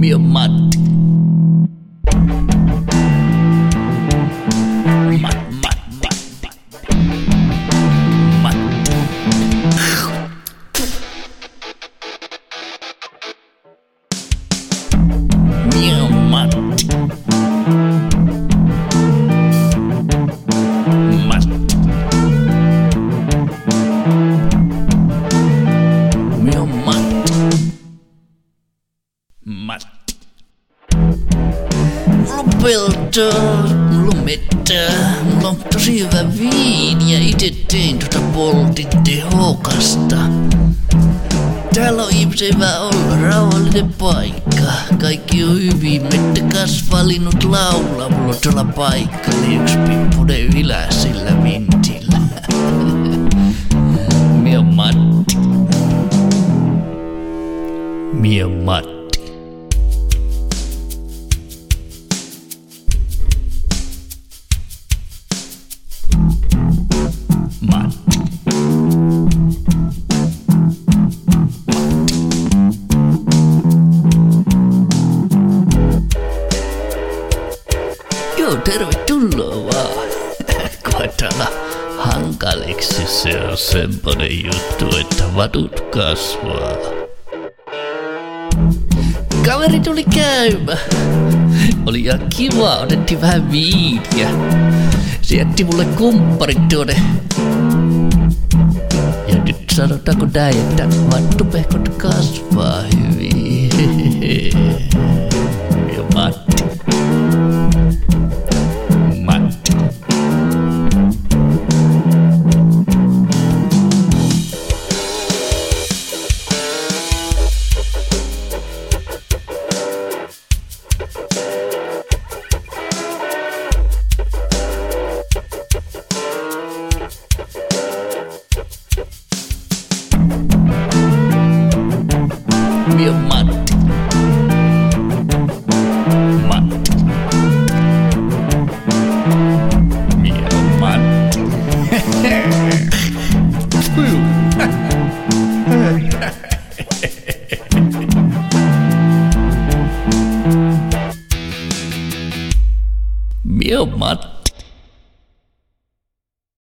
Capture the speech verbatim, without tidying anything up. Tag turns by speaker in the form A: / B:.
A: Mie on Matti. Mat, mat, mat, Matti. Mie on Matti. Matti. Mie on Matti. Matti. Mulla on peltoa, mulla on mettää, mulla on tosi hyvä viini ja ite tein tuota poltin tehokasta. Täällä on ihmisen hyvä olla, rauhallinen paikka. Kaikki on hyvin, mettä kasvaa, linnut laulaa. Mulla on tuolla paikka, niin yksi pippunen ylä sillä vintillä. Mie on Matti. Mie on Matti. Matti. Joo, tervetuloa vaan. Koetana hankaliksi se on semmonen juttu, että vatut kasvaa. Kaveri tuli käymään. Oli ihan kiva, otettiin vähän viiniä. Se jätti mulle kumpparit tuonne. Ja nyt sanotaanko näin, että vattupehkot kasvaa